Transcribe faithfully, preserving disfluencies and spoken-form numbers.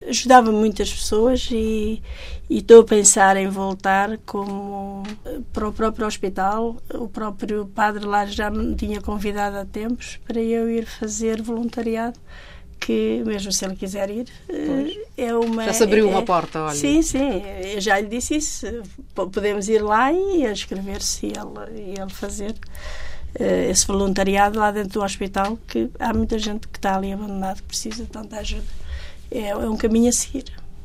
ajudava muitas pessoas e, e estou a pensar em voltar como para o próprio hospital. O próprio padre lá já me tinha convidado há tempos para eu ir fazer voluntariado, que mesmo se ele quiser ir, pois. é uma... Já se abriu é, uma porta, olha. Sim, sim, eu já lhe disse isso. Podemos ir lá e inscrever-se e ele, e ele fazer uh, esse voluntariado lá dentro do hospital, que há muita gente que está ali abandonada, que precisa de tanta ajuda. É, é um caminho a seguir.